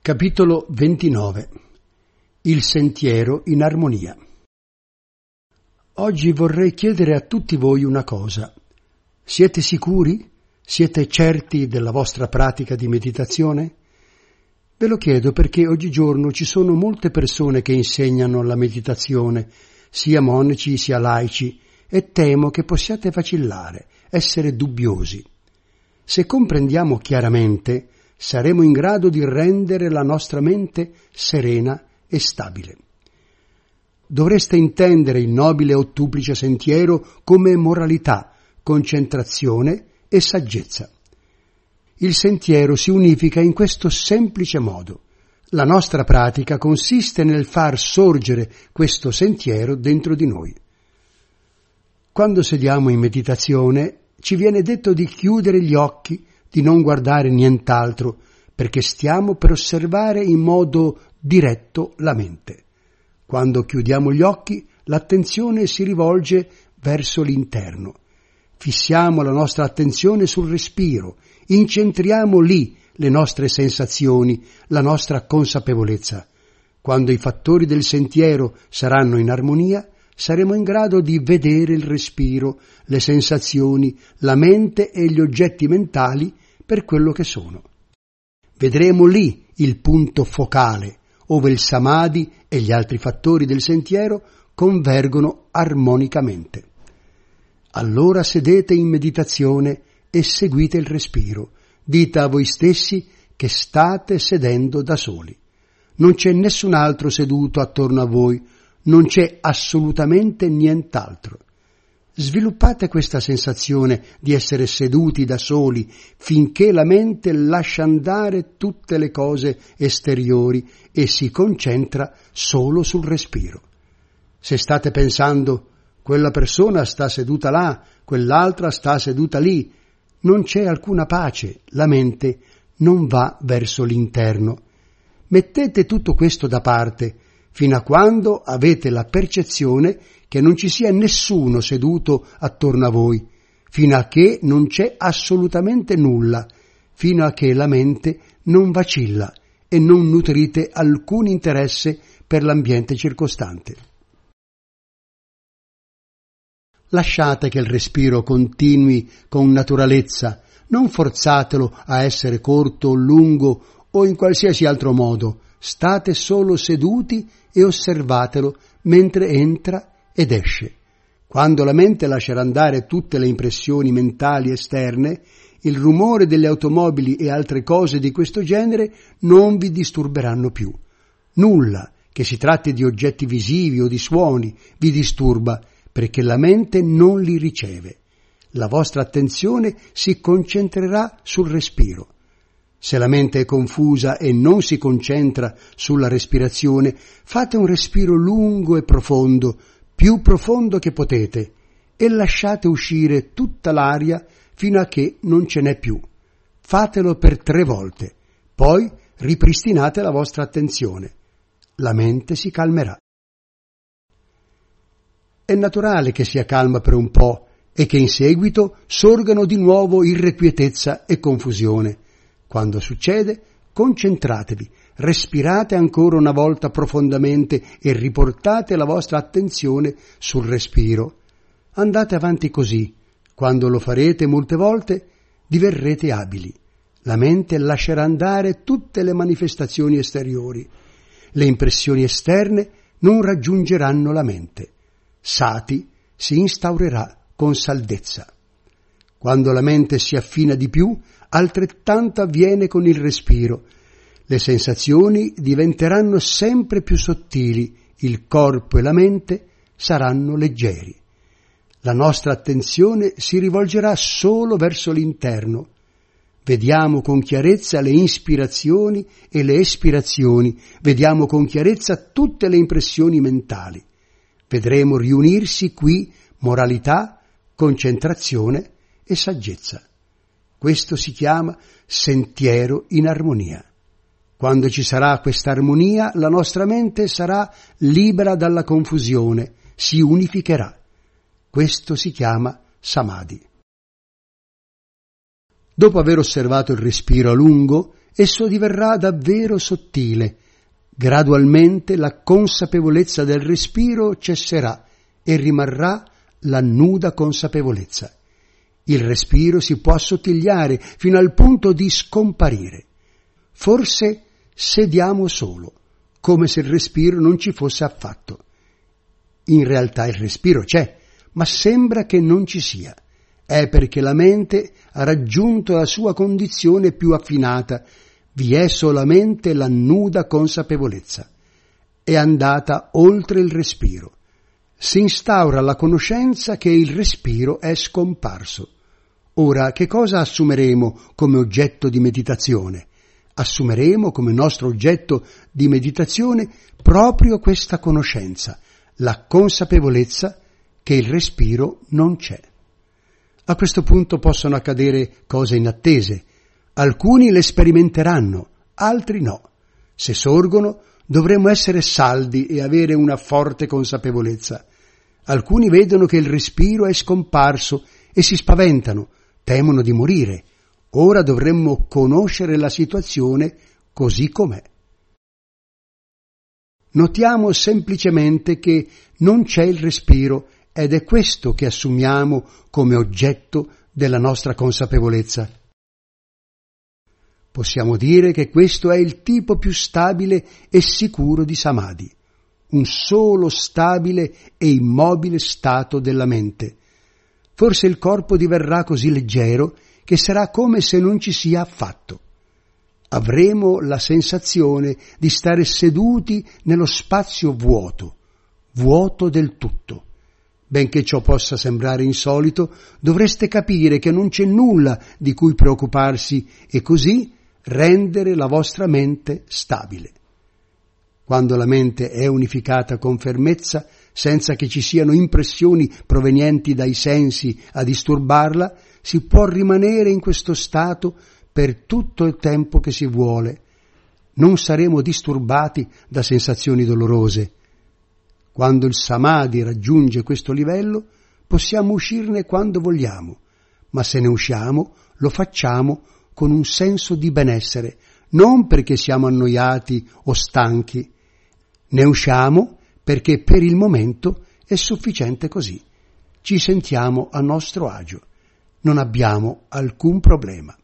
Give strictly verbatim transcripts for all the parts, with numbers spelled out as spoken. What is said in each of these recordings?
Capitolo ventinove. Il sentiero in armonia. Oggi vorrei chiedere a tutti voi una cosa. Siete sicuri? Siete certi della vostra pratica di meditazione? Ve lo chiedo perché oggigiorno ci sono molte persone che insegnano la meditazione, sia monaci sia laici, e temo che possiate vacillare, essere dubbiosi. Se comprendiamo chiaramente, saremo in grado di rendere la nostra mente serena e stabile. Dovreste intendere il nobile ottuplice sentiero come moralità, concentrazione e saggezza. Il sentiero si unifica in questo semplice modo. La nostra pratica consiste nel far sorgere questo sentiero dentro di noi. Quando sediamo in meditazione, ci viene detto di chiudere gli occhi, di non guardare nient'altro, perché stiamo per osservare in modo diretto la mente. Quando chiudiamo gli occhi, l'attenzione si rivolge verso l'interno. Fissiamo la nostra attenzione sul respiro, incentriamo lì le nostre sensazioni, la nostra consapevolezza. Quando i fattori del sentiero saranno in armonia, saremo in grado di vedere il respiro, le sensazioni, la mente e gli oggetti mentali per quello che sono. Vedremo lì il punto focale, ove il samadhi e gli altri fattori del sentiero convergono armonicamente. Allora sedete in meditazione e seguite il respiro. Dite a voi stessi che state sedendo da soli. Non c'è nessun altro seduto attorno a voi, non c'è assolutamente nient'altro. Sviluppate questa sensazione di essere seduti da soli finché la mente lascia andare tutte le cose esteriori e si concentra solo sul respiro. Se state pensando quella persona sta seduta là, quell'altra sta seduta lì, non c'è alcuna pace, la mente non va verso l'interno. Mettete tutto questo da parte fino a quando avete la percezione che non ci sia nessuno seduto attorno a voi, fino a che non c'è assolutamente nulla, fino a che la mente non vacilla e non nutrite alcun interesse per l'ambiente circostante. Lasciate che il respiro continui con naturalezza, non forzatelo a essere corto o lungo o in qualsiasi altro modo, state solo seduti e osservatelo mentre entra ed esce. Quando la mente lascerà andare tutte le impressioni mentali esterne, il rumore delle automobili e altre cose di questo genere non vi disturberanno più. Nulla, che si tratti di oggetti visivi o di suoni, vi disturba, perché la mente non li riceve. La vostra attenzione si concentrerà sul respiro. Se la mente è confusa e non si concentra sulla respirazione, fate un respiro lungo e profondo, più profondo che potete, e lasciate uscire tutta l'aria fino a che non ce n'è più. Fatelo per tre volte, poi ripristinate la vostra attenzione. La mente si calmerà. È naturale che sia calma per un po' e che in seguito sorgano di nuovo irrequietezza e confusione. Quando succede, concentratevi, respirate ancora una volta profondamente e riportate la vostra attenzione sul respiro. Andate avanti così. Quando lo farete molte volte, diverrete abili. La mente lascerà andare tutte le manifestazioni esteriori. Le impressioni esterne non raggiungeranno la mente. Sati si instaurerà con saldezza. Quando la mente si affina di più, altrettanto avviene con il respiro. Le sensazioni diventeranno sempre più sottili, il corpo e la mente saranno leggeri. La nostra attenzione si rivolgerà solo verso l'interno. Vediamo con chiarezza le ispirazioni e le espirazioni, vediamo con chiarezza tutte le impressioni mentali. Vedremo riunirsi qui moralità, concentrazione e saggezza. Questo si chiama sentiero in armonia. Quando ci sarà questa armonia, la nostra mente sarà libera dalla confusione, si unificherà. Questo si chiama samadhi. Dopo aver osservato il respiro a lungo esso diverrà davvero sottile. Gradualmente la consapevolezza del respiro cesserà e rimarrà la nuda consapevolezza. Il respiro si può assottigliare fino al punto di scomparire. Forse sediamo solo, come se il respiro non ci fosse affatto. In realtà il respiro c'è, ma sembra che non ci sia. È perché la mente ha raggiunto la sua condizione più affinata. Vi è solamente la nuda consapevolezza. È andata oltre il respiro. Si instaura la conoscenza che il respiro è scomparso. Ora, che cosa assumeremo come oggetto di meditazione? Assumeremo come nostro oggetto di meditazione proprio questa conoscenza, la consapevolezza che il respiro non c'è. A questo punto possono accadere cose inattese. Alcuni le sperimenteranno, altri no. Se sorgono, dovremo essere saldi e avere una forte consapevolezza. Alcuni vedono che il respiro è scomparso e si spaventano, temono di morire. Ora dovremmo conoscere la situazione così com'è. Notiamo semplicemente che non c'è il respiro ed è questo che assumiamo come oggetto della nostra consapevolezza. Possiamo dire che questo è il tipo più stabile e sicuro di samadhi, un solo stabile e immobile stato della mente. Forse il corpo diverrà così leggero che sarà come se non ci sia affatto. Avremo la sensazione di stare seduti nello spazio vuoto, vuoto del tutto. Benché ciò possa sembrare insolito, dovreste capire che non c'è nulla di cui preoccuparsi e così rendere la vostra mente stabile. Quando la mente è unificata con fermezza, senza che ci siano impressioni provenienti dai sensi a disturbarla, si può rimanere in questo stato per tutto il tempo che si vuole. Non saremo disturbati da sensazioni dolorose. Quando il samadhi raggiunge questo livello, possiamo uscirne quando vogliamo, ma se ne usciamo, lo facciamo con un senso di benessere, non perché siamo annoiati o stanchi. Ne usciamo perché per il momento è sufficiente così. Ci sentiamo a nostro agio. Non abbiamo alcun problema.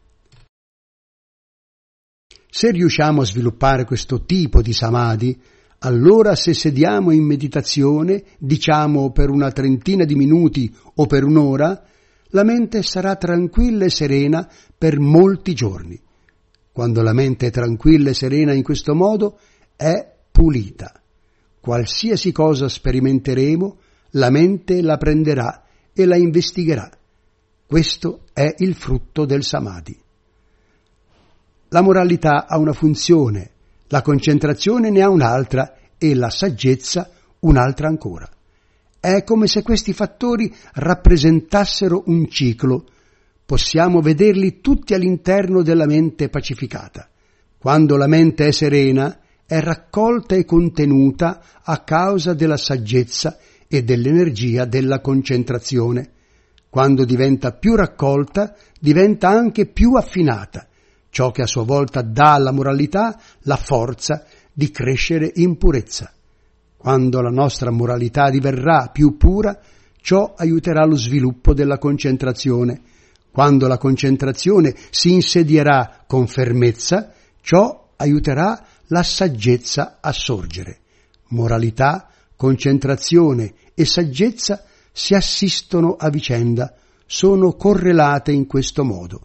Se riusciamo a sviluppare questo tipo di samadhi, allora se sediamo in meditazione, diciamo per una trentina di minuti o per un'ora, la mente sarà tranquilla e serena per molti giorni. Quando la mente è tranquilla e serena in questo modo, è pulita. Qualsiasi cosa sperimenteremo, la mente la prenderà e la investigherà. Questo è il frutto del samadhi. La moralità ha una funzione, la concentrazione ne ha un'altra e la saggezza un'altra ancora. È come se questi fattori rappresentassero un ciclo. Possiamo vederli tutti all'interno della mente pacificata. Quando la mente è serena, è raccolta e contenuta a causa della saggezza e dell'energia della concentrazione. Quando diventa più raccolta, diventa anche più affinata, ciò che a sua volta dà alla moralità la forza di crescere in purezza. Quando la nostra moralità diverrà più pura, ciò aiuterà lo sviluppo della concentrazione. Quando la concentrazione si insedierà con fermezza, ciò aiuterà la saggezza a sorgere. Moralità, concentrazione e saggezza si assistono a vicenda, sono correlate in questo modo.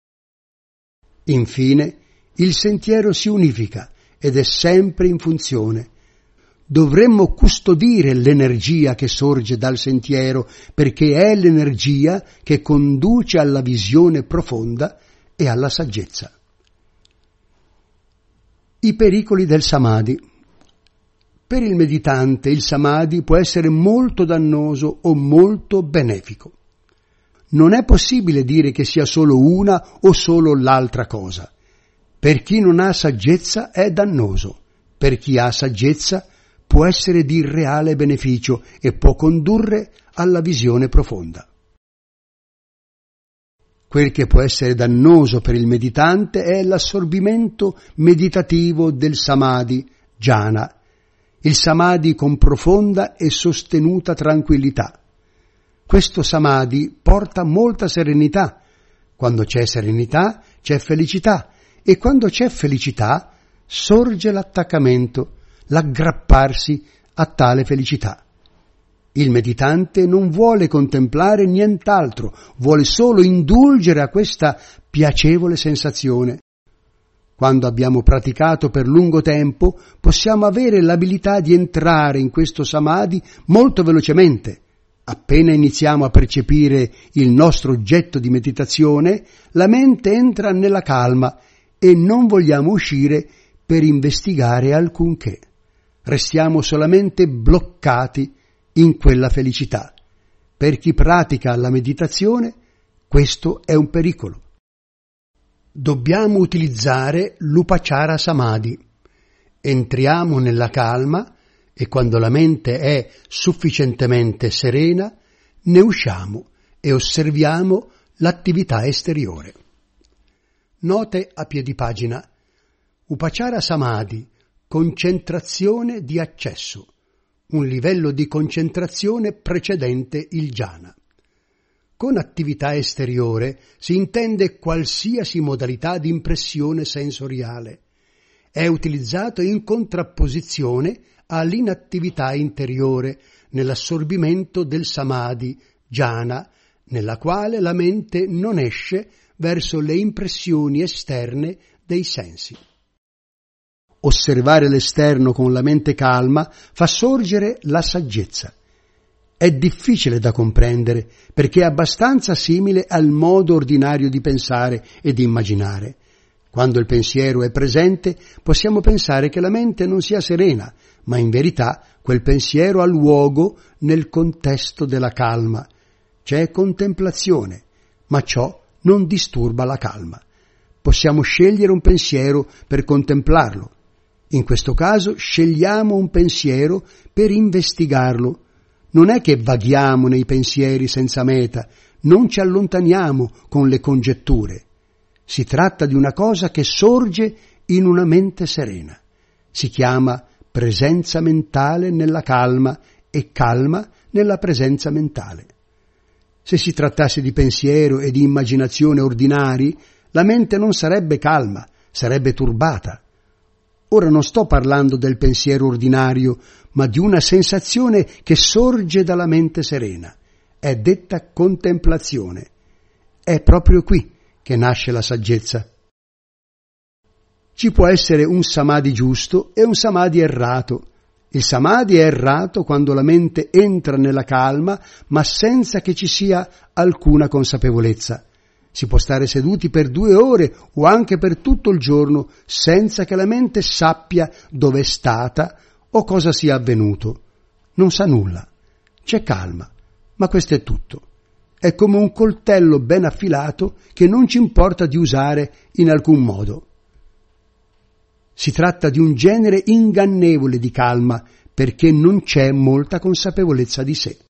Infine, il sentiero si unifica ed è sempre in funzione. Dovremmo custodire l'energia che sorge dal sentiero, perché è l'energia che conduce alla visione profonda e alla saggezza. I pericoli del samadhi. Per il meditante il samadhi può essere molto dannoso o molto benefico. Non è possibile dire che sia solo una o solo l'altra cosa. Per chi non ha saggezza è dannoso, per chi ha saggezza può essere di reale beneficio e può condurre alla visione profonda. Quel che può essere dannoso per il meditante è l'assorbimento meditativo del samadhi, jhana, il samadhi con profonda e sostenuta tranquillità. Questo samadhi porta molta serenità. Quando c'è serenità, c'è felicità, e quando c'è felicità, sorge l'attaccamento, l'aggrapparsi a tale felicità. Il meditante non vuole contemplare nient'altro, vuole solo indulgere a questa piacevole sensazione. Quando abbiamo praticato per lungo tempo, possiamo avere l'abilità di entrare in questo samadhi molto velocemente. Appena iniziamo a percepire il nostro oggetto di meditazione, la mente entra nella calma e non vogliamo uscire per investigare alcunché. Restiamo solamente bloccati in quella felicità. Per chi pratica la meditazione, questo è un pericolo. Dobbiamo utilizzare l'Upachara Samadhi. Entriamo nella calma e quando la mente è sufficientemente serena, ne usciamo e osserviamo l'attività esteriore. Note a piedi pagina. Upachara Samadhi, concentrazione di accesso, un livello di concentrazione precedente il jhana. Con attività esteriore si intende qualsiasi modalità di impressione sensoriale. È utilizzato in contrapposizione all'inattività interiore nell'assorbimento del samadhi, jhana, nella quale la mente non esce verso le impressioni esterne dei sensi. Osservare l'esterno con la mente calma fa sorgere la saggezza. È difficile da comprendere perché è abbastanza simile al modo ordinario di pensare e di immaginare. Quando il pensiero è presente, possiamo pensare che la mente non sia serena, ma in verità quel pensiero ha luogo nel contesto della calma. C'è contemplazione, ma ciò non disturba la calma. Possiamo scegliere un pensiero per contemplarlo. In questo caso scegliamo un pensiero per investigarlo. Non è che vaghiamo nei pensieri senza meta, non ci allontaniamo con le congetture. Si tratta di una cosa che sorge in una mente serena. Si chiama presenza mentale nella calma e calma nella presenza mentale. Se si trattasse di pensiero e di immaginazione ordinari, la mente non sarebbe calma, sarebbe turbata. Ora non sto parlando del pensiero ordinario, ma di una sensazione che sorge dalla mente serena. È detta contemplazione. È proprio qui che nasce la saggezza. Ci può essere un samadhi giusto e un samadhi errato. Il samadhi è errato quando la mente entra nella calma, ma senza che ci sia alcuna consapevolezza. Si può stare seduti per due ore o anche per tutto il giorno senza che la mente sappia dove è stata o cosa sia avvenuto. Non sa nulla. C'è calma, ma questo è tutto. È come un coltello ben affilato che non ci importa di usare in alcun modo. Si tratta di un genere ingannevole di calma perché non c'è molta consapevolezza di sé.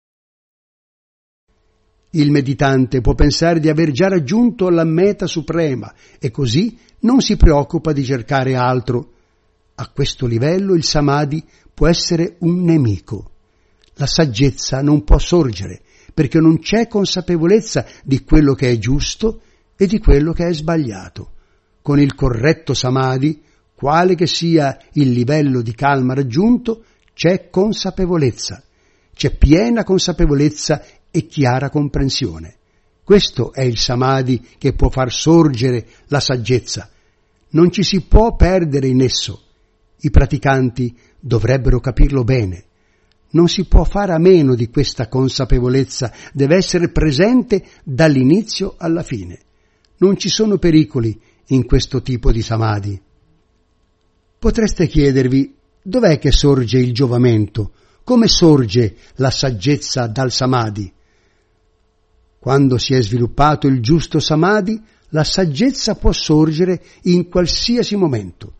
Il meditante può pensare di aver già raggiunto la meta suprema e così non si preoccupa di cercare altro. A questo livello il samadhi può essere un nemico. La saggezza non può sorgere perché non c'è consapevolezza di quello che è giusto e di quello che è sbagliato. Con il corretto samadhi, quale che sia il livello di calma raggiunto, c'è consapevolezza, c'è piena consapevolezza e chiara comprensione. Questo è il samadhi che può far sorgere la saggezza. Non ci si può perdere in esso. I praticanti dovrebbero capirlo bene. Non si può fare a meno di questa consapevolezza, deve essere presente dall'inizio alla fine. Non ci sono pericoli in questo tipo di samadhi. Potreste chiedervi, dov'è che sorge il giovamento? Come sorge la saggezza dal samadhi? Quando si è sviluppato il giusto samadhi, la saggezza può sorgere in qualsiasi momento.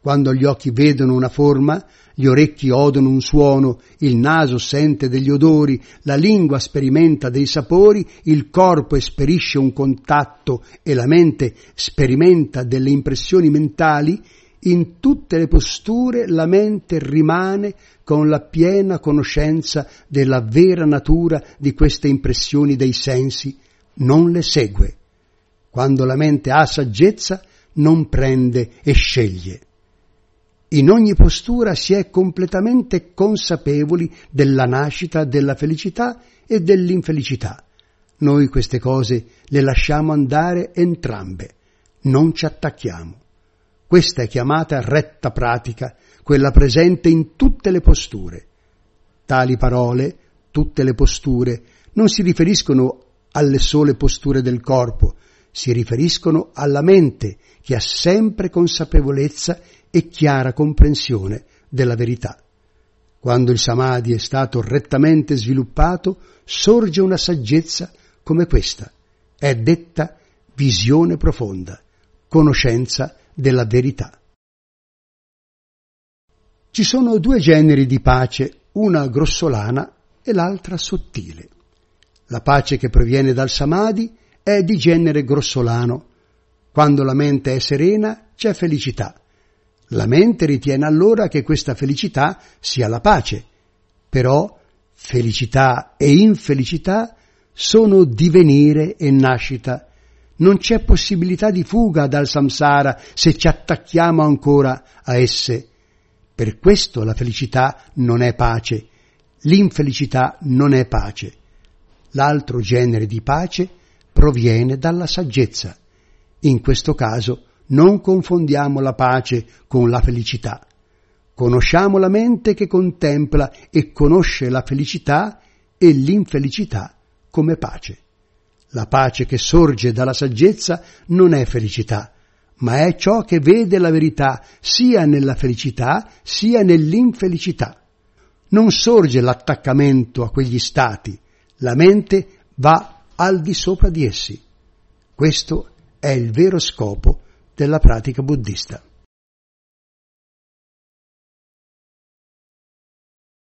Quando gli occhi vedono una forma, gli orecchi odono un suono, il naso sente degli odori, la lingua sperimenta dei sapori, il corpo esperisce un contatto e la mente sperimenta delle impressioni mentali, in tutte le posture la mente rimane con la piena conoscenza della vera natura di queste impressioni dei sensi, non le segue. Quando la mente ha saggezza, non prende e sceglie. In ogni postura si è completamente consapevoli della nascita della felicità e dell'infelicità. Noi queste cose le lasciamo andare entrambe, non ci attacchiamo. Questa è chiamata retta pratica, quella presente in tutte le posture. Tali parole, tutte le posture, non si riferiscono alle sole posture del corpo, si riferiscono alla mente che ha sempre consapevolezza e chiara comprensione della verità. Quando il samadhi è stato rettamente sviluppato, sorge una saggezza come questa. È detta visione profonda, conoscenza della verità. Ci sono due generi di pace, una grossolana e l'altra sottile. La pace che proviene dal samadhi è di genere grossolano. Quando la mente è serena c'è felicità. La mente ritiene allora che questa felicità sia la pace, però felicità e infelicità sono divenire e nascita. Non c'è possibilità di fuga dal samsara se ci attacchiamo ancora a esse. Per questo la felicità non è pace, l'infelicità non è pace. L'altro genere di pace proviene dalla saggezza. In questo caso non confondiamo la pace con la felicità. Conosciamo la mente che contempla e conosce la felicità e l'infelicità come pace. La pace che sorge dalla saggezza non è felicità, ma è ciò che vede la verità sia nella felicità sia nell'infelicità. Non sorge l'attaccamento a quegli stati, la mente va al di sopra di essi. Questo è il vero scopo della pratica buddista.